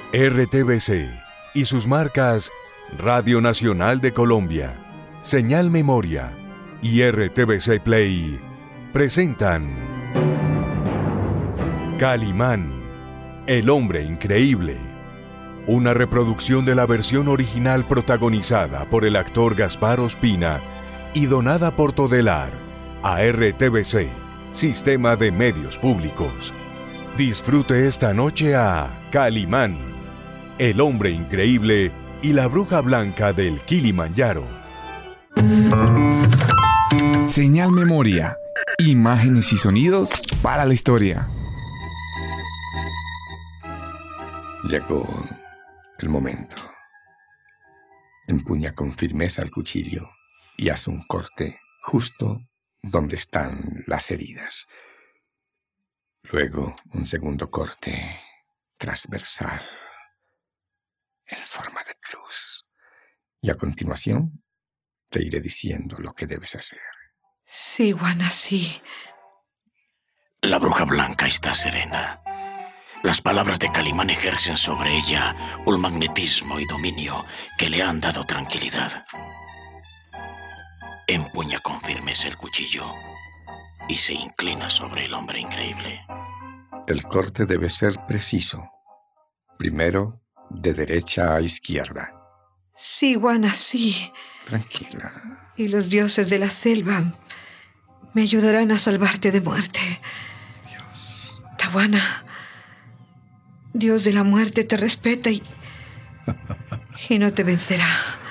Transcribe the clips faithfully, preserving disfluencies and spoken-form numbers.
R T V C y sus marcas Radio Nacional de Colombia, Señal Memoria y R T V C Play presentan Calimán, el hombre increíble. Una reproducción de la versión original protagonizada por el actor Gaspar Ospina y donada por Todelar a R T V C, Sistema de Medios Públicos. Disfrute esta noche a Calimán, el hombre increíble y la bruja blanca del Kilimanjaro. Señal Memoria, imágenes y sonidos para la historia. Llegó el momento. Empuña con firmeza el cuchillo y haz un corte justo donde están las heridas. Luego un segundo corte transversal en forma de cruz. Y a continuación te iré diciendo lo que debes hacer. Sí, Guana, sí. La bruja blanca está serena. Las palabras de Calimán ejercen sobre ella un magnetismo y dominio que le han dado tranquilidad. Empuña con firmeza el cuchillo y se inclina sobre el hombre increíble. El corte debe ser preciso. Primero, de derecha a izquierda. Sí, Guana, sí. Tranquila. Y los dioses de la selva me ayudarán a salvarte de muerte. Dios. Tawana, Dios de la muerte te respeta y, y no te vencerá.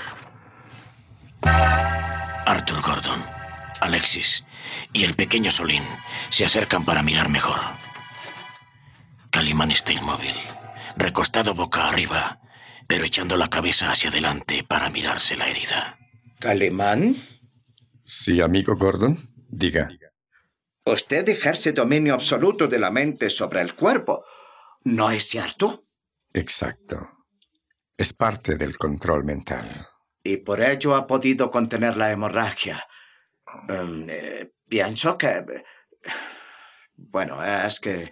Arthur Gordon, Alexis y el pequeño Solín se acercan para mirar mejor. Calimán está inmóvil, recostado boca arriba, pero echando la cabeza hacia adelante para mirarse la herida. ¿Calimán? Sí, amigo Gordon, diga. Usted ejerce dominio absoluto de la mente sobre el cuerpo, ¿no es cierto? Exacto. Es parte del control mental. Y por ello ha podido contener la hemorragia. Um, eh, pienso que... Bueno, es que...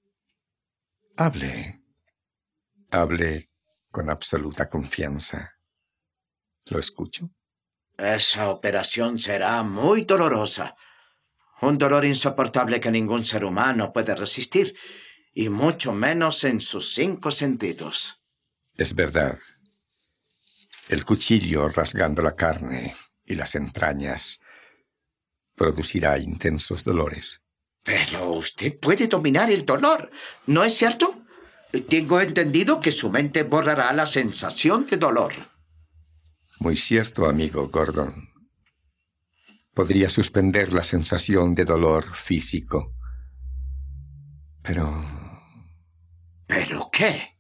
Hable. Hable con absoluta confianza. ¿Lo escucho? Esa operación será muy dolorosa. Un dolor insoportable que ningún ser humano puede resistir, y mucho menos en sus cinco sentidos. Es verdad. El cuchillo rasgando la carne y las entrañas producirá intensos dolores. Pero usted puede dominar el dolor, ¿no es cierto? Tengo entendido que su mente borrará la sensación de dolor. Muy cierto, amigo Gordon. Podría suspender la sensación de dolor físico. Pero... ¿Pero qué?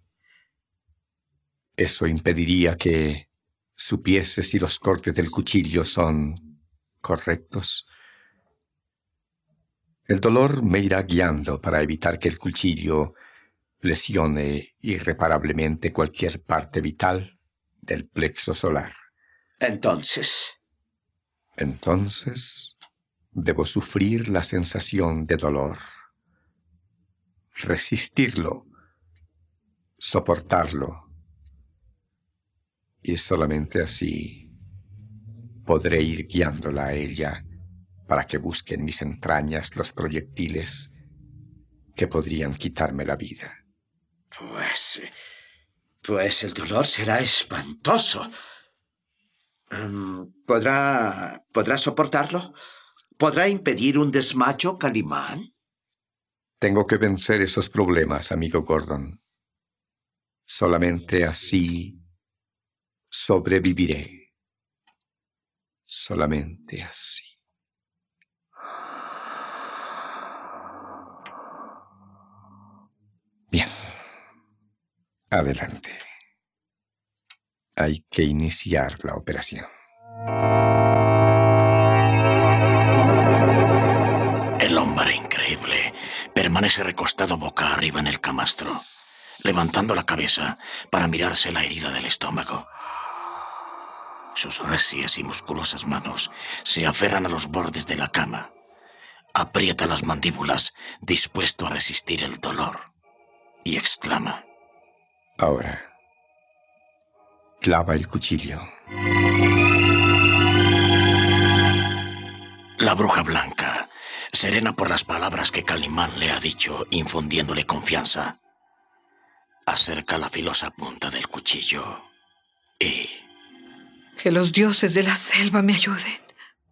Eso impediría que supiese si los cortes del cuchillo son correctos. El dolor me irá guiando para evitar que el cuchillo lesione irreparablemente cualquier parte vital del plexo solar. Entonces... Entonces, debo sufrir la sensación de dolor, resistirlo, soportarlo, y solamente así podré ir guiándola a ella para que busque en mis entrañas los proyectiles que podrían quitarme la vida. Pues... Pues el dolor será espantoso. ¿Podrá... ¿Podrá soportarlo? ¿Podrá impedir un desmayo, Calimán? Tengo que vencer esos problemas, amigo Gordon. Solamente así sobreviviré. Solamente así. Bien. Adelante. Hay que iniciar la operación. El hombre increíble permanece recostado boca arriba en el camastro, levantando la cabeza para mirarse la herida del estómago. Sus recias y musculosas manos se aferran a los bordes de la cama. Aprieta las mandíbulas, dispuesto a resistir el dolor, y exclama: Ahora, clava el cuchillo. La bruja blanca, serena por las palabras que Calimán le ha dicho, infundiéndole confianza, acerca la filosa punta del cuchillo y... Que los dioses de la selva me ayuden.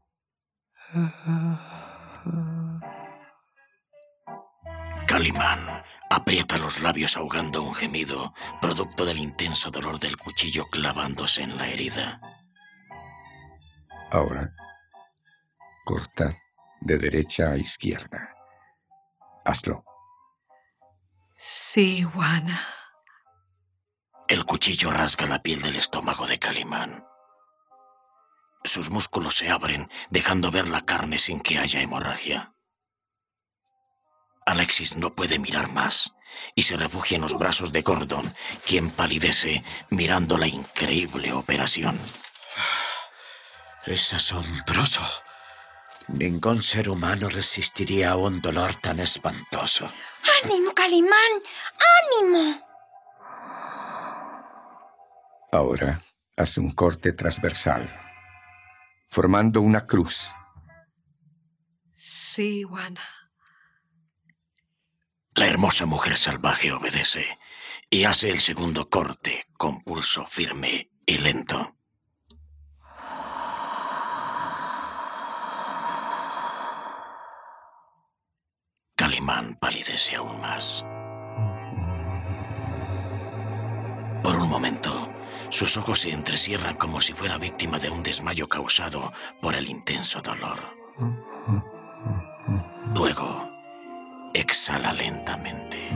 Calimán aprieta los labios ahogando un gemido, producto del intenso dolor del cuchillo clavándose en la herida. Ahora, corta de derecha a izquierda. Hazlo. Sí, Iguana. El cuchillo rasga la piel del estómago de Calimán. Sus músculos se abren, dejando ver la carne sin que haya hemorragia. Alexis no puede mirar más y se refugia en los brazos de Gordon, quien palidece mirando la increíble operación. Es asombroso. Ningún ser humano resistiría a un dolor tan espantoso. ¡Ánimo, Calimán! ¡Ánimo! Ahora, haz un corte transversal, formando una cruz. Sí, Iguana. La hermosa mujer salvaje obedece y hace el segundo corte con pulso firme y lento. Calimán palidece aún más. Por un momento, sus ojos se entrecierran como si fuera víctima de un desmayo causado por el intenso dolor. Luego, exhala lentamente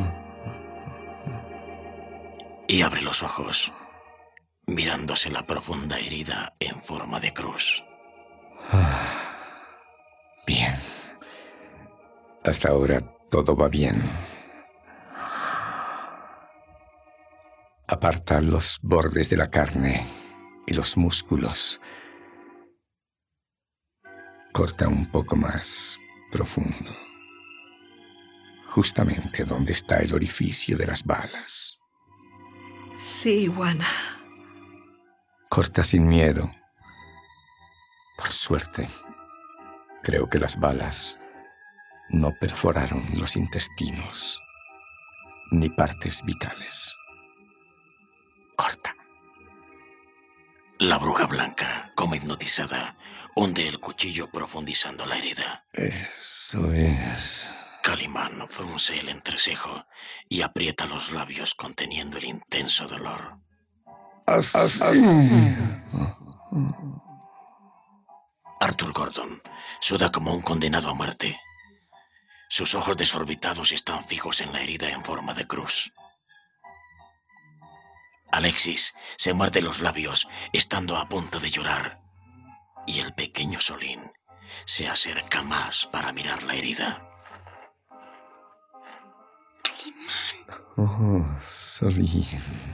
y abre los ojos, mirándose la profunda herida en forma de cruz. Bien. Hasta ahora todo va bien. Aparta los bordes de la carne y los músculos. Corta un poco más profundo, justamente donde está el orificio de las balas. Sí, Iguana. Corta sin miedo. Por suerte, creo que las balas no perforaron los intestinos ni partes vitales. Corta. La bruja blanca, como hipnotizada, hunde el cuchillo profundizando la herida. Eso es. Calimán frunce el entrecejo y aprieta los labios conteniendo el intenso dolor. Arthur Gordon suda como un condenado a muerte. Sus ojos desorbitados están fijos en la herida en forma de cruz. Alexis se muerde los labios, estando a punto de llorar, y el pequeño Solín se acerca más para mirar la herida. Oh, Solín.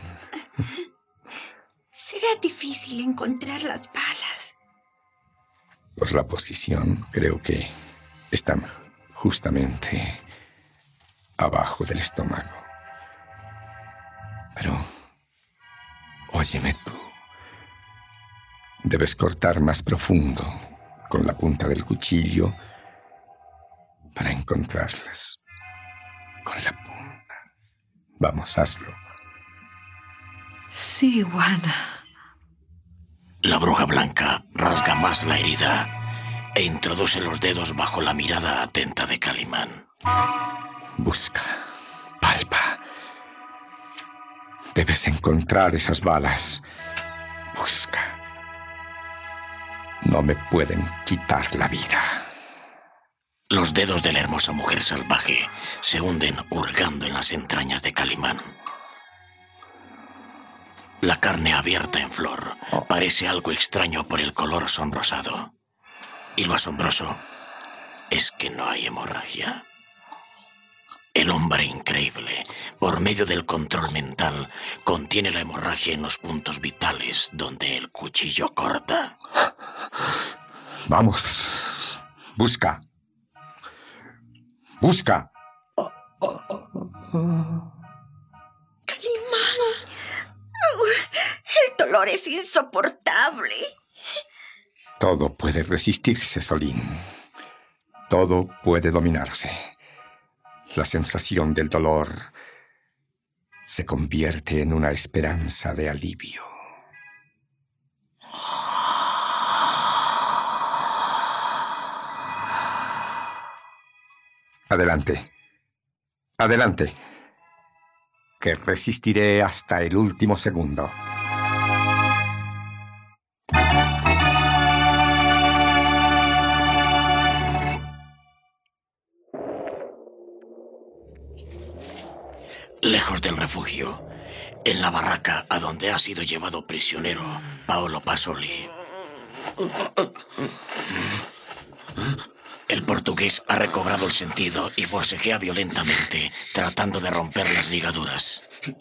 Será difícil encontrar las balas. Por la posición, creo que están justamente abajo del estómago. Pero, óyeme tú. Debes cortar más profundo con la punta del cuchillo para encontrarlas. Con la punta. Vamos, hazlo. Sí, Iguana. La bruja blanca rasga más la herida e introduce los dedos bajo la mirada atenta de Calimán. Busca, palpa. Debes encontrar esas balas. Busca. No me pueden quitar la vida. Los dedos de la hermosa mujer salvaje se hunden hurgando en las entrañas de Calimán. La carne abierta en flor parece algo extraño por el color sonrosado. Y lo asombroso es que no hay hemorragia. El hombre increíble, por medio del control mental, contiene la hemorragia en los puntos vitales donde el cuchillo corta. Vamos. Busca. Busca. Calimán. dolor es insoportable. Todo puede resistirse, Solín. Todo puede dominarse. La sensación del dolor se convierte en una esperanza de alivio. Adelante. Adelante. Que resistiré hasta el último segundo. Lejos del refugio, en la barraca a donde ha sido llevado prisionero Paolo Pasoli. El portugués ha recobrado el sentido y forcejea violentamente, tratando de romper las ligaduras.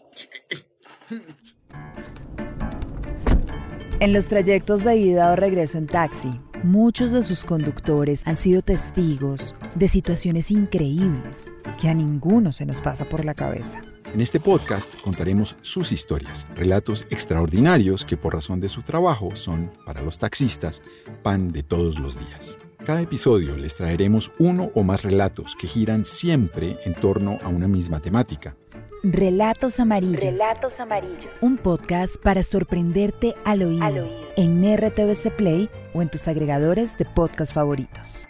En los trayectos de ida o regreso en taxi, muchos de sus conductores han sido testigos de situaciones increíbles que a ninguno se nos pasa por la cabeza. En este podcast contaremos sus historias, relatos extraordinarios que por razón de su trabajo son, para los taxistas, pan de todos los días. Cada episodio les traeremos uno o más relatos que giran siempre en torno a una misma temática. Relatos Amarillos. Relatos Amarillos. Un podcast para sorprenderte al oído, al oído. En R T V C Play o en tus agregadores de podcast favoritos.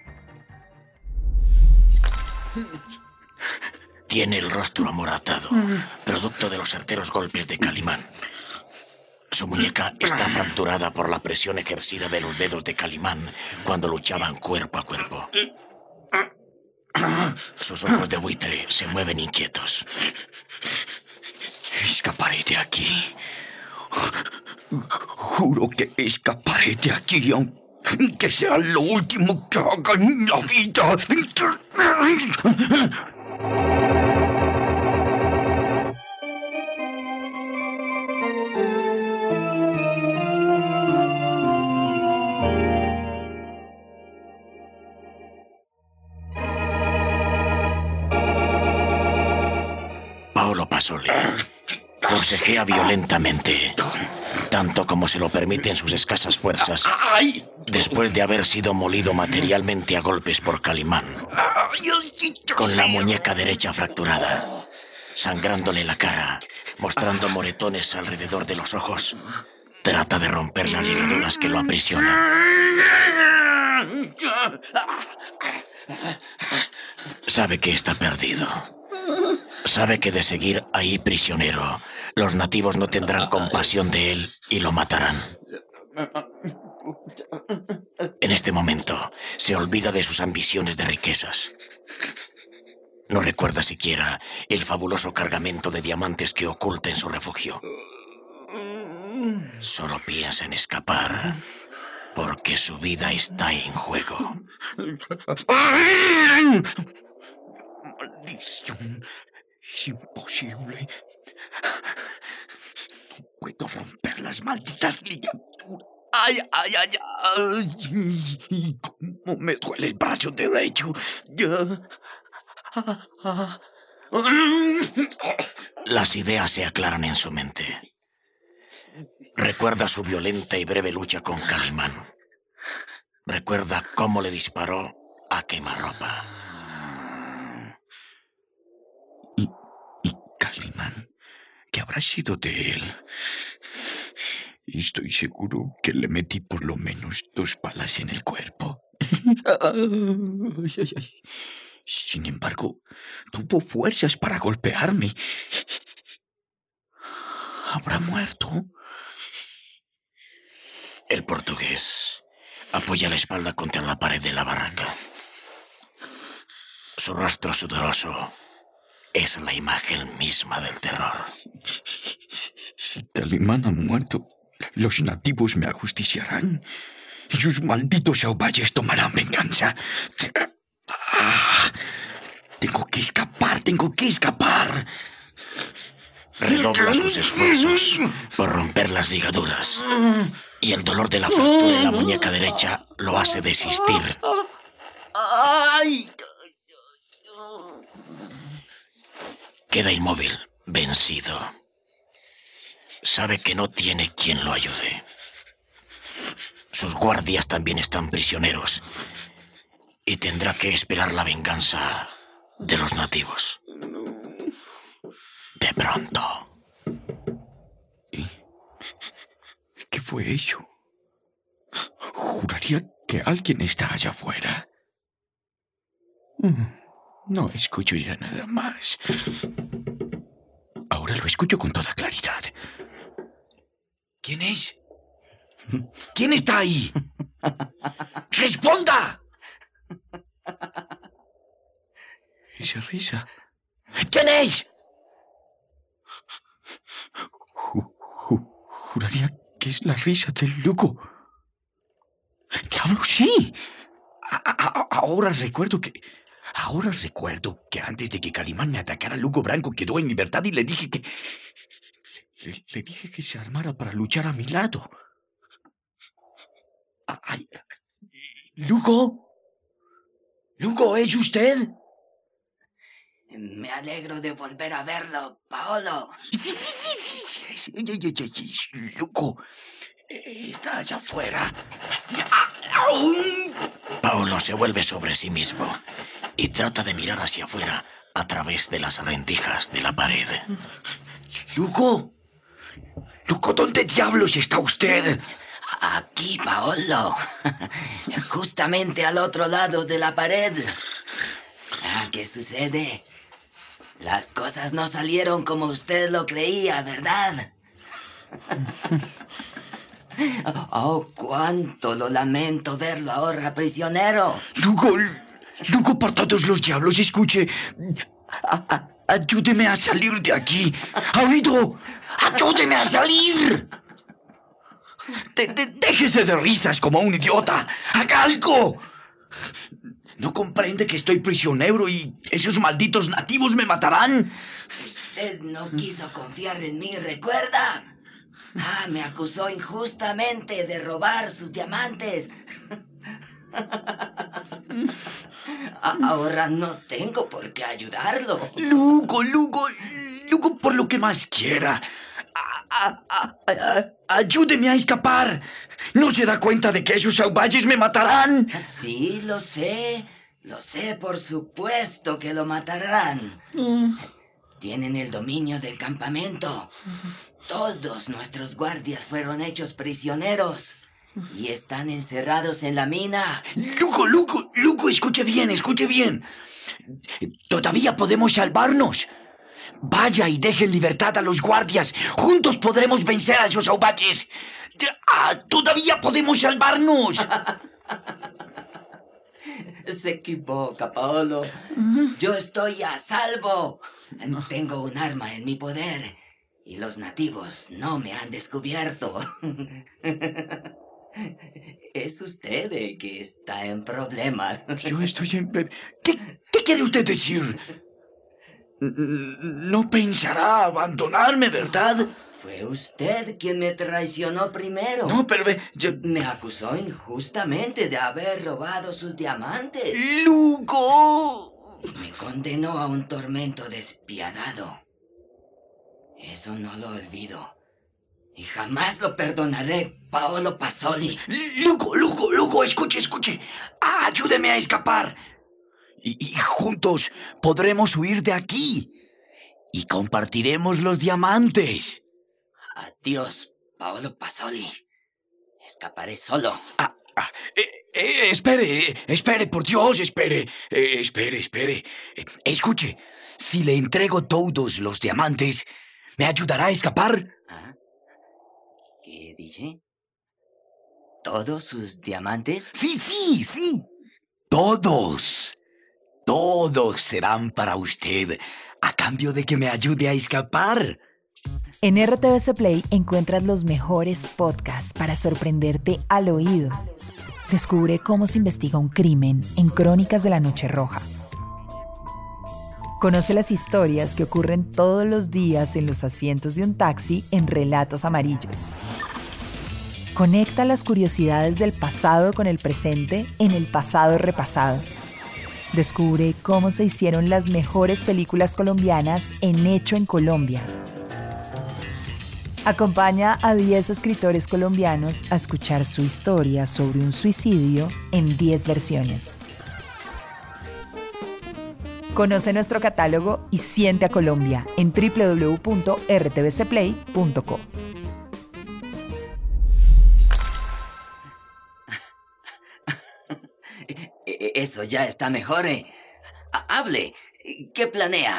Tiene el rostro amoratado, producto de los certeros golpes de Calimán. Su muñeca está fracturada por la presión ejercida de los dedos de Calimán cuando luchaban cuerpo a cuerpo. Sus ojos de buitre se mueven inquietos. Escaparé de aquí. Juro que escaparé de aquí, aunque sea lo último que haga en la vida. Paolo Pasoli forcejea violentamente, tanto como se lo permiten sus escasas fuerzas, después de haber sido molido materialmente a golpes por Calimán, con la muñeca derecha fracturada, sangrándole la cara, mostrando moretones alrededor de los ojos. Trata de romper las ligaduras que lo aprisionan. Sabe que está perdido. Sabe que de seguir ahí prisionero, los nativos no tendrán compasión de él y lo matarán. En este momento, se olvida de sus ambiciones de riquezas. No recuerda siquiera el fabuloso cargamento de diamantes que oculta en su refugio. Solo piensa en escapar, porque su vida está en juego. Maldición. Es imposible. No puedo romper las malditas ligaduras. ¡Ay, ay, ay, ay! ¡Cómo me duele el brazo derecho! Las ideas se aclaran en su mente. Recuerda su violenta y breve lucha con Calimán. Recuerda cómo le disparó a quemarropa. ¿Y, y Calimán? ¿Qué habrá sido de él? Estoy seguro que le metí por lo menos dos balas en el cuerpo. Ay, ay, ay. Sin embargo, tuvo fuerzas para golpearme. ¿Habrá muerto? El portugués apoya la espalda contra la pared de la barraca. Su rostro sudoroso es la imagen misma del terror. Si Calimán ha muerto, los nativos me ajusticiarán y sus malditos sauvalles tomarán venganza. Ah, tengo que escapar, tengo que escapar. Redobla sus esfuerzos por romper las ligaduras y el dolor de la fractura en la muñeca derecha lo hace desistir. Queda inmóvil, vencido. sabe que no tiene quien lo ayude. Sus guardias también están prisioneros y tendrá que esperar la venganza de los nativos. De pronto. ¿Y qué fue eso? Juraría que alguien está allá afuera. No escucho ya nada más. Ahora lo escucho con toda claridad. ¿Quién es? ¿Quién está ahí? ¡Responda! Esa risa. ¿Quién es? Ju- ju- juraría que es la risa del Luco. ¡Diablo, sí! A- a- ahora recuerdo que... Ahora recuerdo que antes de que Calimán me atacara, Luco Branco quedó en libertad y le dije que... Le, le dije que se armara para luchar a mi lado. Ay, ¿Luco? ¿Luco, es usted? Me alegro de volver a verlo, Paolo. Sí, sí, sí, sí, sí, sí, sí, sí, sí, sí. Luco, está allá afuera. Paolo se vuelve sobre sí mismo y trata de mirar hacia afuera a través de las rendijas de la pared. Luco, Luco, ¿dónde diablos está usted? Aquí, Paolo. Justamente al otro lado de la pared. Ah, ¿qué sucede? Las cosas no salieron como usted lo creía, ¿verdad? Oh, cuánto lo lamento verlo ahora prisionero. Luco, Luco, por todos los diablos, escuche. A- a- ayúdeme a salir de aquí. ¿Ha oído? ¡Ayúdeme a salir! De- de- déjese de risas como un idiota. ¡Haga algo! ¿No comprende que estoy prisionero y esos malditos nativos me matarán? Usted no quiso confiar en mí, ¿recuerda? Ah, me acusó injustamente de robar sus diamantes. Ahora no tengo por qué ayudarlo. Luco, Luco, Luco, por lo que más quiera. A- a- a- a- ayúdeme a escapar. ¿No se da cuenta de que esos salvajes me matarán? Sí, lo sé. Lo sé, por supuesto que lo matarán. Tienen el dominio del campamento. Todos nuestros guardias fueron hechos prisioneros y están encerrados en la mina. Luco, Luco, Luco, escuche bien, escuche bien. Todavía podemos salvarnos. Vaya y deje en libertad a los guardias. Juntos podremos vencer a esos salvajes. Ah, todavía podemos salvarnos. Se equivoca, Paolo. Yo estoy a salvo. Tengo un arma en mi poder y los nativos no me han descubierto. Es usted el que está en problemas. Yo estoy en... ¿Qué, qué quiere usted decir? No pensará abandonarme, ¿verdad? Fue usted quien me traicionó primero. No, pero ve, yo... Me acusó injustamente de haber robado sus diamantes. ¡Luco! Y me condenó a un tormento despiadado. Eso no lo olvido. Y jamás lo perdonaré, Paolo Pasoli. Luco, Luco, Luco, escuche, escuche. Ayúdeme a escapar. Y, y juntos podremos huir de aquí. Y compartiremos los diamantes. Adiós, Paolo Pasoli. Escaparé solo. Ah, ah, eh, eh, espere, eh, espere, por Dios, espere. Eh, espere, espere. Eh, escuche, si le entrego todos los diamantes, ¿me ayudará a escapar? ¿Ah? ¿Qué dije? ¿Todos sus diamantes? Sí, sí, sí. Todos. Todos serán para usted, a cambio de que me ayude a escapar. En R T V C Play encuentras los mejores podcasts para sorprenderte al oído. Descubre cómo se investiga un crimen en Crónicas de la Noche Roja. Conoce las historias que ocurren todos los días en los asientos de un taxi en Relatos Amarillos. Conecta las curiosidades del pasado con el presente en El Pasado Repasado. Descubre cómo se hicieron las mejores películas colombianas en Hecho en Colombia. Acompaña a diez escritores colombianos a escuchar su historia sobre un suicidio en diez versiones. Conoce nuestro catálogo y siente a Colombia en doble u doble u doble u punto r t v c play punto co. Eso ya está mejor. ¿eh? Hable. ¿Qué planea?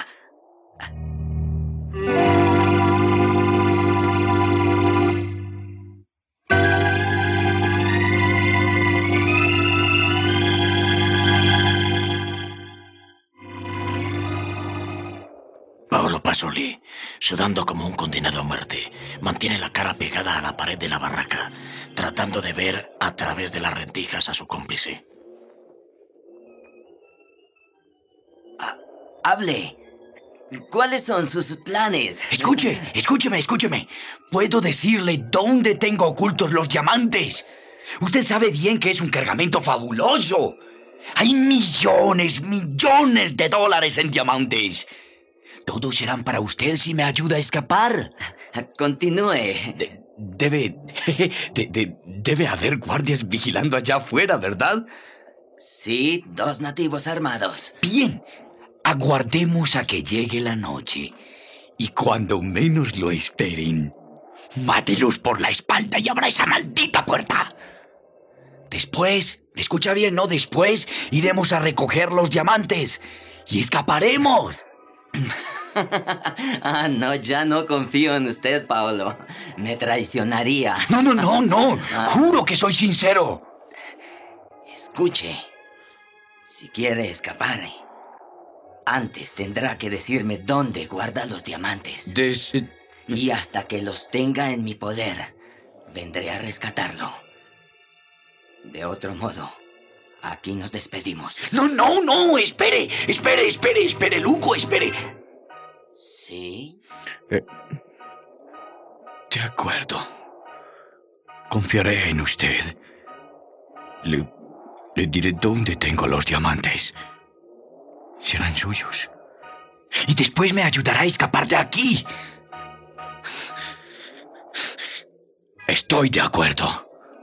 Paolo Pasolí, sudando como un condenado a muerte, mantiene la cara pegada a la pared de la barraca, tratando de ver a través de las rendijas a su cómplice. Hable. ¿Cuáles son sus planes? Escuche, escúcheme, escúcheme. Puedo decirle dónde tengo ocultos los diamantes. Usted sabe bien que es un cargamento fabuloso. Hay millones, millones de dólares en diamantes. Todos serán para usted si me ayuda a escapar. Continúe. De, debe... De, de, debe haber guardias vigilando allá afuera, ¿verdad? Sí, dos nativos armados. Bien. Aguardemos a que llegue la noche. Y cuando menos lo esperen, mátelos por la espalda y abra esa maldita puerta. Después, ¿me escucha bien? No, después iremos a recoger los diamantes y escaparemos. Ah, no, ya no confío en usted, Paolo. Me traicionaría. No, no, no, no. Ah. Juro que soy sincero. Escuche. Si quiere escapar, antes tendrá que decirme dónde guarda los diamantes. Des... Y hasta que los tenga en mi poder, vendré a rescatarlo. De otro modo, aquí nos despedimos. No, no, no, espere, espere, espere, espere, Luco, espere. ¿Sí? Eh, de acuerdo. Confiaré en usted. Le, le diré dónde tengo los diamantes. Serán suyos. Y después me ayudará a escapar de aquí. Estoy de acuerdo.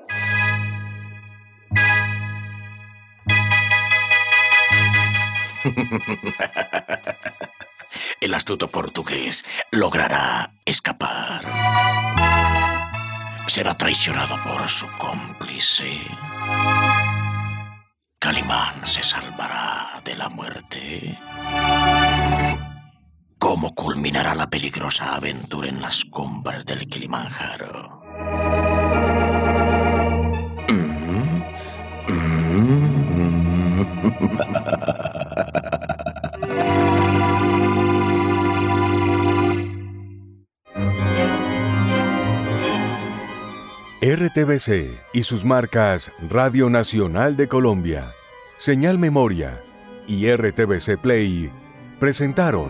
El astuto portugués logrará escapar. Será traicionado por su cómplice. Calimán se salvará de la muerte. ¿Cómo culminará la peligrosa aventura en las cumbres del Kilimanjaro? Mm, mm. R T V C y sus marcas Radio Nacional de Colombia, Señal Memoria y R T V C Play presentaron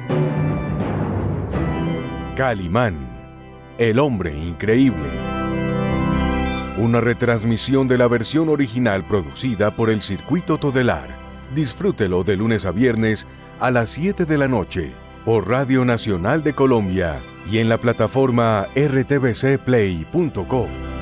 Calimán, el hombre increíble. Una retransmisión de la versión original producida por el Circuito Todelar. Disfrútelo de lunes a viernes a las siete de la noche por Radio Nacional de Colombia y en la plataforma r t v c play punto co.